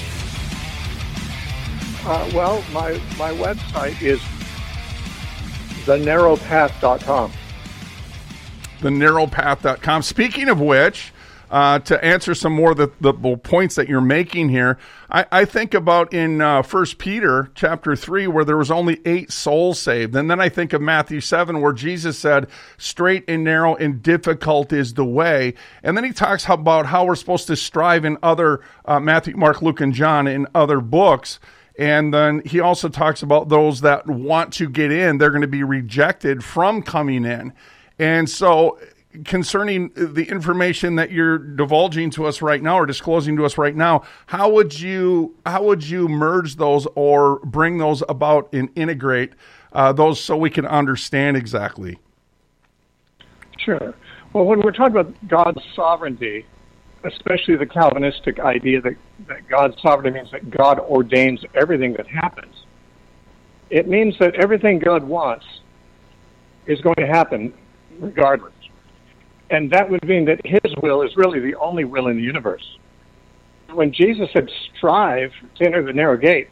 Uh, well, my, my website is the narrow path dot com. the narrow path dot com. Speaking of which, uh, to answer some more of the, the points that you're making here, I, I think about in uh, First Peter chapter three, where there was only eight souls saved. And then I think of Matthew seven, where Jesus said, straight and narrow and difficult is the way. And then he talks about how we're supposed to strive in other, uh, Matthew, Mark, Luke, and John, in other books. And then he also talks about those that want to get in, they're going to be rejected from coming in. And so concerning the information that you're divulging to us right now or disclosing to us right now, how would you how would you merge those or bring those about and integrate uh, those so we can understand exactly? Sure. Well, when we're talking about God's sovereignty, especially the Calvinistic idea that, that God's sovereignty means that God ordains everything that happens, it means that everything God wants is going to happen regardless. And that would mean that his will is really the only will in the universe. When Jesus said, strive to enter the narrow gate,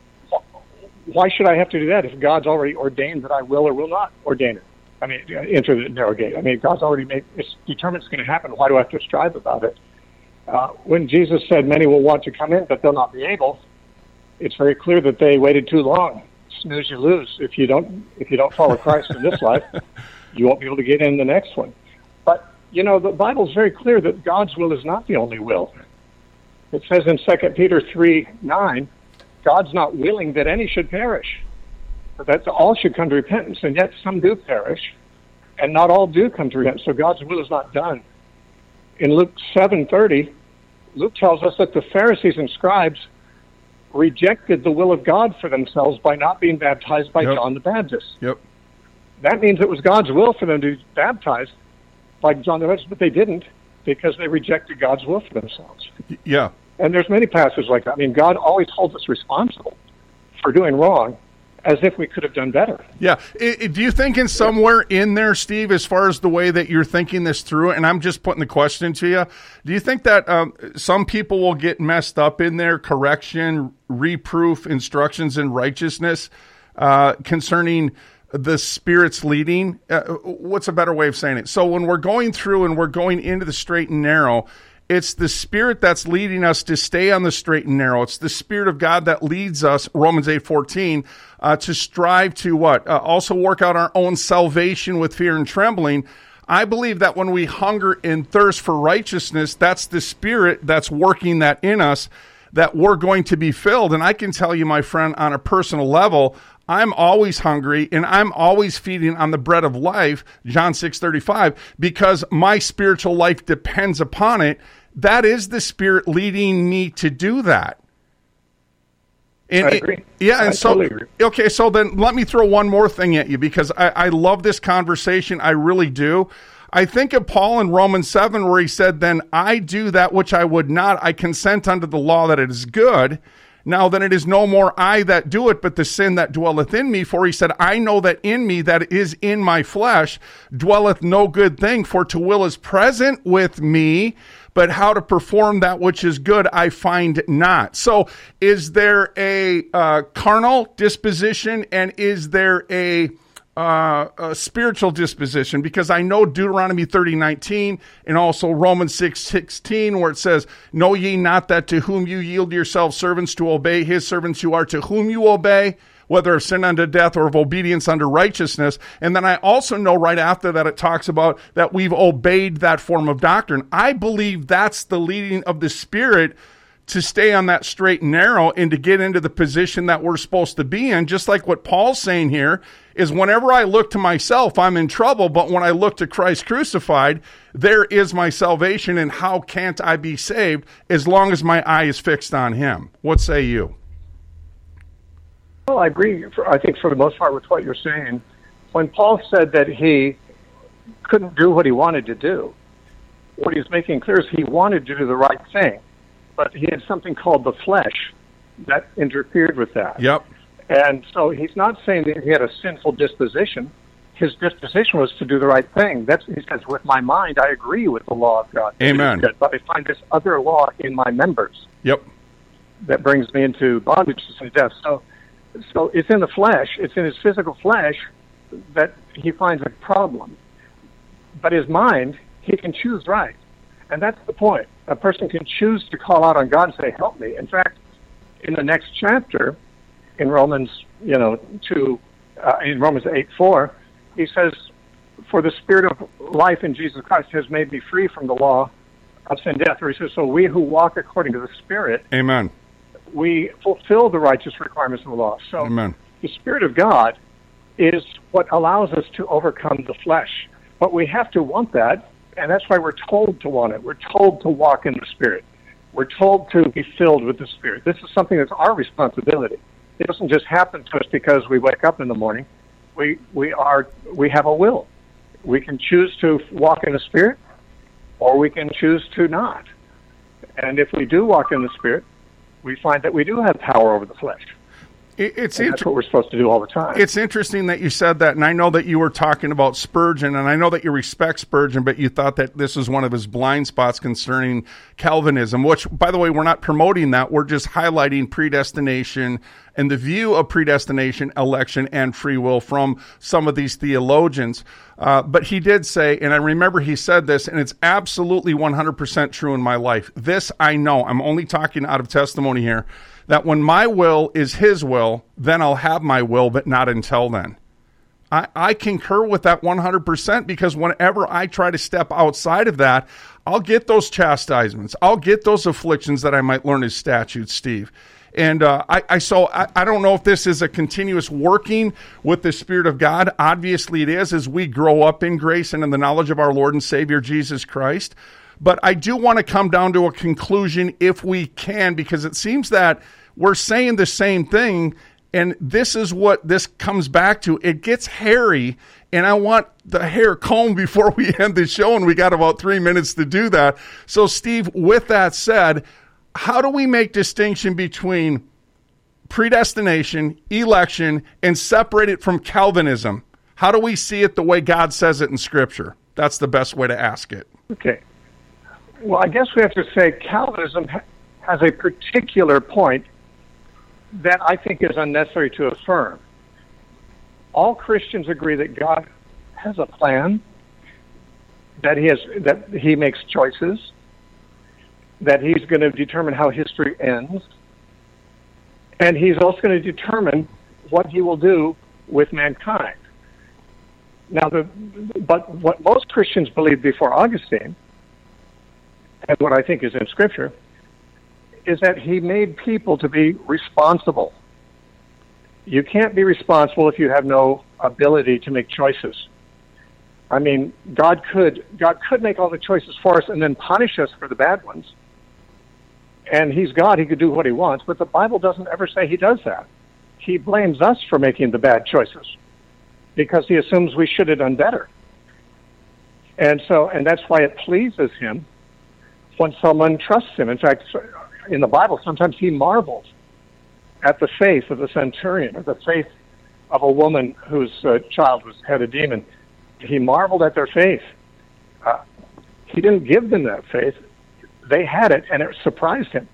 why should I have to do that if God's already ordained that I will or will not ordain it? I mean, enter the narrow gate. I mean, God's already made, it's determined it's going to happen. Why do I have to strive about it? Uh, when Jesus said many will want to come in, but they'll not be able, it's very clear that they waited too long. Snooze, you lose. If you don't, if you don't follow Christ in this life, you won't be able to get in the next one. But, you know, the Bible's very clear that God's will is not the only will. It says in Second Peter three nine, God's not willing that any should perish, but that all should come to repentance, and yet some do perish, and not all do come to repentance. So God's will is not done. In Luke seven thirty, Luke tells us that the Pharisees and scribes rejected the will of God for themselves by not being baptized by Yep. John the Baptist. Yep. That means it was God's will for them to be baptized by John the Baptist, but they didn't because they rejected God's will for themselves. Yeah. And there's many passages like that. I mean, God always holds us responsible for doing wrong, as if we could have done better. Yeah. I, I- do you think in somewhere in there, Steve, as far as the way that you're thinking this through, and I'm just putting the question to you, do you think that um, some people will get messed up in their correction, reproof, instructions, and righteousness uh, concerning the Spirit's leading? Uh, what's a better way of saying it? So when we're going through and we're going into the straight and narrow, it's the Spirit that's leading us to stay on the straight and narrow. It's the Spirit of God that leads us, Romans eight fourteen, uh, to strive to what? Uh, also work out our own salvation with fear and trembling. I believe that when we hunger and thirst for righteousness, that's the Spirit that's working that in us, that we're going to be filled. And I can tell you, my friend, on a personal level, I'm always hungry and I'm always feeding on the bread of life, John six thirty-five, because my spiritual life depends upon it. That is the Spirit leading me to do that. And I it- agree. yeah, and I so totally agree. okay, so then let me throw one more thing at you, because I, I love this conversation. I really do. I think of Paul in Romans seven, where he said, "Then I do that which I would not. I consent unto the law that it is good. Now then it is no more I that do it, but the sin that dwelleth in me. For he said, I know that in me, that is in my flesh, dwelleth no good thing. For to will is present with me, but how to perform that which is good I find not." So is there a uh, carnal disposition, and is there a Uh, a spiritual disposition? Because I know Deuteronomy thirty nineteen and also Romans six sixteen, where it says, "Know ye not that to whom you yield yourselves servants to obey, his servants you are to whom you obey, whether of sin unto death or of obedience unto righteousness." And then I also know right after that it talks about that we've obeyed that form of doctrine. I believe that's the leading of the Spirit to stay on that straight and narrow and to get into the position that we're supposed to be in. Just like what Paul's saying here is, whenever I look to myself, I'm in trouble. But when I look to Christ crucified, there is my salvation. And how can't I be saved as long as my eye is fixed on him? What say you? Well, I agree, for, I think, for the most part with what you're saying. When Paul said that he couldn't do what he wanted to do, what he's making clear is he wanted to do the right thing, but he had something called the flesh that interfered with that. Yep. And so he's not saying that he had a sinful disposition. His disposition was to do the right thing. That's, he says, with my mind, I agree with the law of God. Amen. Good, but I find this other law in my members. Yep. That brings me into bondage to sin and death. So, so it's in the flesh, it's in his physical flesh that he finds a problem. But his mind, he can choose right. And that's the point. A person can choose to call out on God and say, help me. In fact, in the next chapter, in Romans, you know, two, uh, in Romans eight four, he says, "For the Spirit of life in Jesus Christ has made me free from the law of sin and death." Or he says, "So we who walk according to the Spirit, Amen. we fulfill the righteous requirements of the law." So Amen. the Spirit of God is what allows us to overcome the flesh. But we have to want that, and that's why we're told to want it. We're told to walk in the Spirit. We're told to be filled with the Spirit. This is something that's our responsibility. It doesn't just happen to us because we wake up in the morning. We we are we have a will. We can choose to walk in the Spirit, or we can choose to not. And if we do walk in the Spirit, we find that we do have power over the flesh. It's and that's what we're supposed to do all the time. It's interesting that you said that, and I know that you were talking about Spurgeon, and I know that you respect Spurgeon, but you thought that this is one of his blind spots concerning Calvinism, which, by the way, we're not promoting that. We're just highlighting predestination and the view of predestination, election, and free will from some of these theologians. Uh, but he did say, and I remember he said this, and it's absolutely one hundred percent true in my life. This I know. I'm only talking out of testimony here. That when my will is his will, then I'll have my will, but not until then. I, I concur with that one hundred percent, because whenever I try to step outside of that, I'll get those chastisements. I'll get those afflictions that I might learn as statutes, Steve. And uh, I, I so I, I don't know if this is a continuous working with the Spirit of God. Obviously it is, as we grow up in grace and in the knowledge of our Lord and Savior Jesus Christ. But I do want to come down to a conclusion if we can, because it seems that we're saying the same thing, and this is what this comes back to. It gets hairy, and I want the hair combed before we end the show, and we got about three minutes to do that. So, Steve, with that said, how do we make distinction between predestination, election, and separate it from Calvinism? How do we see it the way God says it in Scripture? That's the best way to ask it. Okay. Well, I guess we have to say Calvinism ha- has a particular point that I think is unnecessary to affirm. All Christians agree that God has a plan, that he has that he makes choices, that he's going to determine how history ends, and he's also going to determine what he will do with mankind. Now, the but what most Christians believed before Augustine, and what I think is in Scripture, is that he made people to be responsible. You can't be responsible if you have no ability to make choices. I mean, God could God could make all the choices for us and then punish us for the bad ones. And he's God, he could do what he wants, but the Bible doesn't ever say he does that. He blames us for making the bad choices because he assumes we should have done better. And so, and that's why it pleases him when someone trusts him. In fact, in the Bible, sometimes he marvels at the faith of the centurion or the faith of a woman whose uh, child was had a demon. He marveled at their faith. Uh, he didn't give them that faith. They had it, and it surprised him.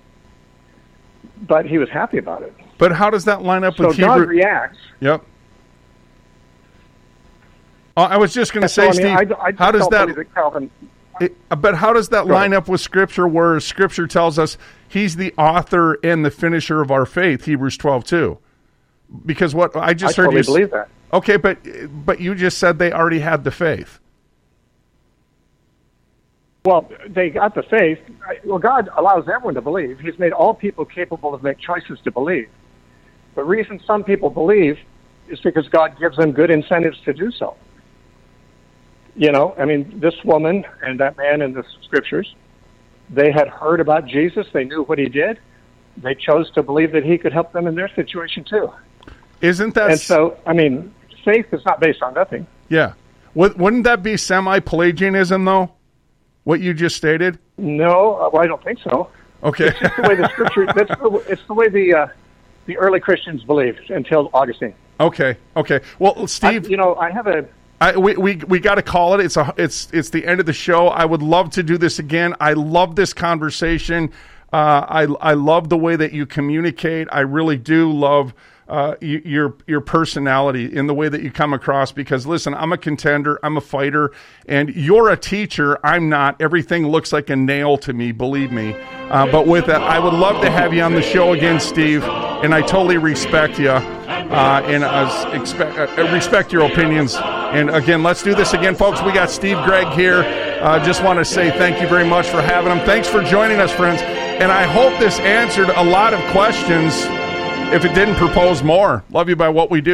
But he was happy about it. But how does that line up so with God Hebrew? reacts. Yep. Oh, I was just going to say, so, I mean, Steve, I, I how does that? that Calvin, it, but how does that line up with Scripture, where Scripture tells us he's the author and the finisher of our faith, Hebrews twelve two? Because what I just I heard totally you believe that. Okay, but but you just said they already had the faith. Well, they got the faith. Well, God allows everyone to believe. He's made all people capable of making choices to believe. The reason some people believe is because God gives them good incentives to do so. You know, I mean, this woman and that man in the Scriptures, they had heard about Jesus. They knew what he did. They chose to believe that he could help them in their situation too. Isn't that... And so, I mean, faith is not based on nothing. Yeah. Wouldn't that be semi-Pelagianism, though? What you just stated? No, well, I don't think so. Okay. It's just the way the Scripture... That's the, it's the way the uh, the early Christians believed until Augustine. Okay. Okay. Well, Steve... I, you know, I have a... I, we we we got to call it. It's a it's it's the end of the show. I would love to do this again. I love this conversation. Uh, I I love the way that you communicate. I really do love uh, y- your your personality in the way that you come across. Because listen, I'm a contender. I'm a fighter, and you're a teacher. I'm not. Everything looks like a nail to me. Believe me. Uh, but with that, I would love to have you on the show again, Steve. And I totally respect you. Uh, and uh, expect, uh, respect your opinions. And again, let's do this again, folks. We got Steve Gregg here. Uh, just want to say thank you very much for having him. Thanks for joining us, friends. And I hope this answered a lot of questions. If it didn't, propose more. Love you by what we do.